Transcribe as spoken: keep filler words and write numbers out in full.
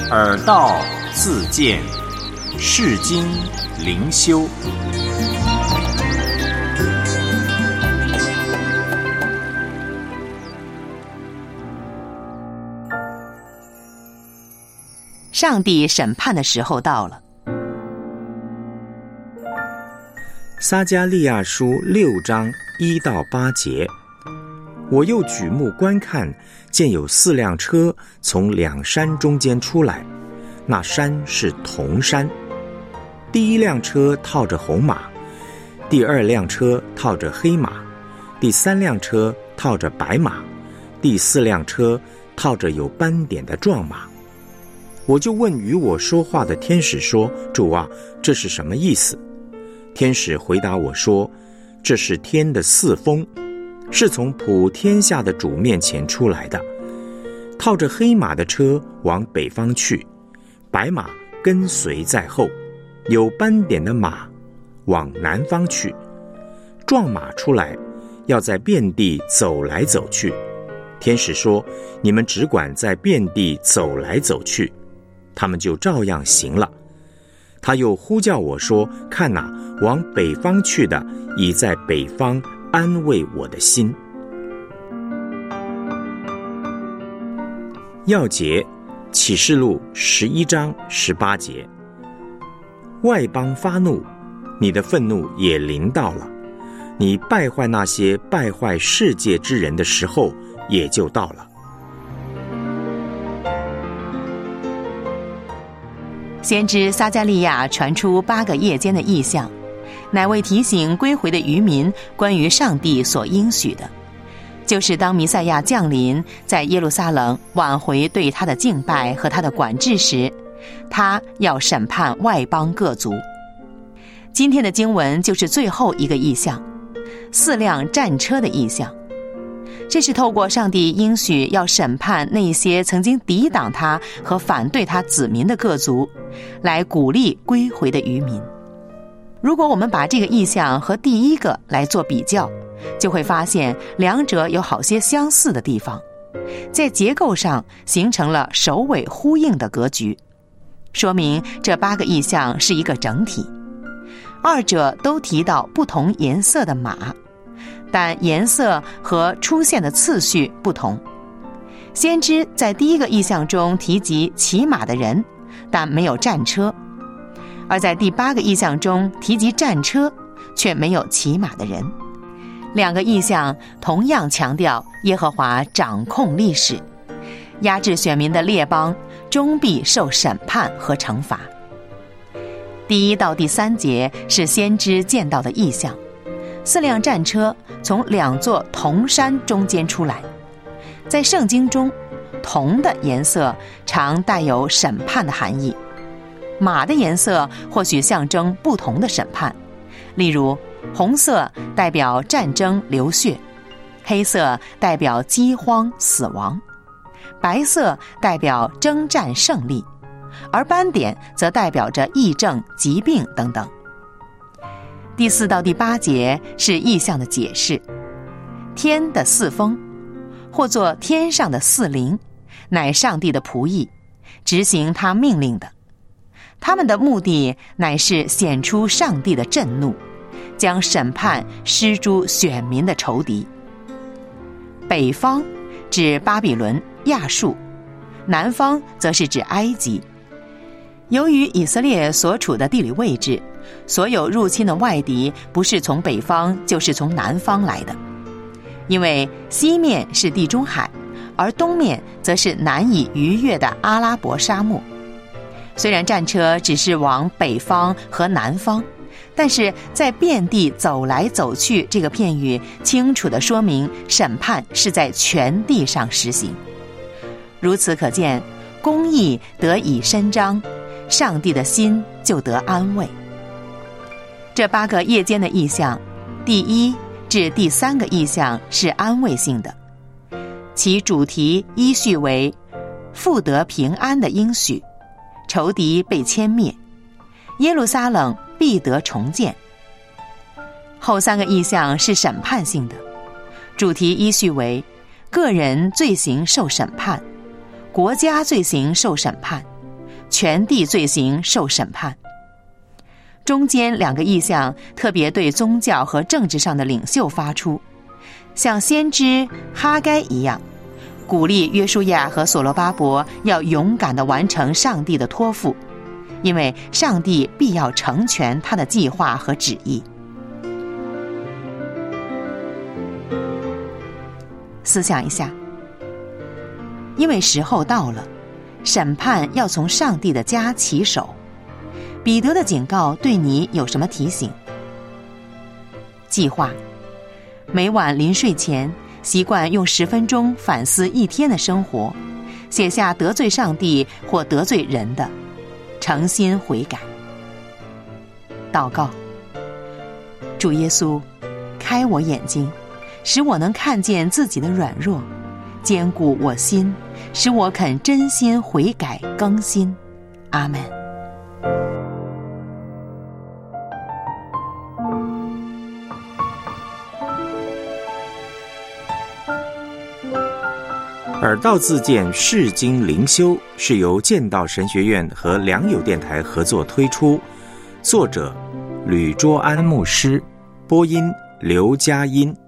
耳道自见，世经灵修。 上帝审判的时候到了。 撒迦利亚书六章一到八节，我又举目观看，见有四辆车从两山中间出来，那山是铜山。第一辆车套着红马，第二辆车套着黑马，第三辆车套着白马，第四辆车套着有斑点的壮马。我就问与我说话的天使说：主啊，这是什么意思？天使回答我说：这是天的四风，是从普天下的主面前出来的。套着黑马的车往北方去，白马跟随在后，有斑点的马往南方去。壮马出来，要在遍地走来走去。天使说：你们只管在遍地走来走去。他们就照样行了。他又呼叫我说：看哪，往北方去的已在北方安慰我的心。要节，启示录十一章十八节。外邦发怒，你的愤怒也临到了，你败坏那些败坏世界之人的时候也就到了。 先知撒迦利亚传出八个夜间的异象，乃为提醒归回的渔民关于上帝所应许的，就是当弥赛亚降临，在耶路撒冷挽回对他的敬拜和他的管制时，他要审判外邦各族。今天的经文就是最后一个异象，四辆战车的异象。这是透过上帝应许要审判那些曾经抵挡他和反对他子民的各族，来鼓励归回的渔民。如果我们把这个异象和第一个来做比较，就会发现两者有好些相似的地方，在结构上形成了首尾呼应的格局，说明这八个异象是一个整体。二者都提到不同颜色的马，但颜色和出现的次序不同。先知在第一个异象中提及骑马的人，但没有战车；而在第八个异象中提及战车，却没有骑马的人。两个异象同样强调耶和华掌控历史，压制选民的列邦终必受审判和惩罚。第一到第三节是先知见到的异象，四辆战车从两座铜山中间出来。在圣经中，铜的颜色常带有审判的含义，马的颜色或许象征不同的审判，例如红色代表战争流血，黑色代表饥荒死亡，白色代表征战胜利，而斑点则代表着疫症疾病等等。第四到第八节是异象的解释。天的四风，或作天上的四灵，乃上帝的仆役，执行他命令的。他们的目的乃是显出上帝的震怒，将审判施诸选民的仇敌。北方指巴比伦、亚述，南方则是指埃及。由于以色列所处的地理位置，所有入侵的外敌不是从北方就是从南方来的，因为西面是地中海，而东面则是难以逾越的阿拉伯沙漠。虽然战车只是往北方和南方，但是在遍地走来走去这个片语清楚地说明审判是在全地上实行。如此可见，公义得以伸张，上帝的心就得安慰。这八个夜间的异象，第一至第三个异象是安慰性的，其主题依序为复得平安的应许，仇敌被歼灭，耶路撒冷必得重建。后三个异象是审判性的，主题依序为个人罪行受审判，国家罪行受审判， 全地罪行受审判。中间两个意象特别对宗教和政治上的领袖发出，像先知哈该一样，鼓励约书亚和所罗巴伯要勇敢地完成上帝的托付，因为上帝必要成全他的计划和旨意。思想一下，因为时候到了，审判要从上帝的家起手。彼得的警告对你有什么提醒？计划，每晚临睡前习惯用十分钟反思一天的生活，写下得罪上帝或得罪人的，诚心悔改。祷告，主耶稣，开我眼睛，使我能看见自己的软弱，坚固我心，使我肯真心悔改更新。阿们。 耳道自荐释经灵修是由剑道神学院和良友电台合作推出，作者吕卓安牧师，播音刘佳音。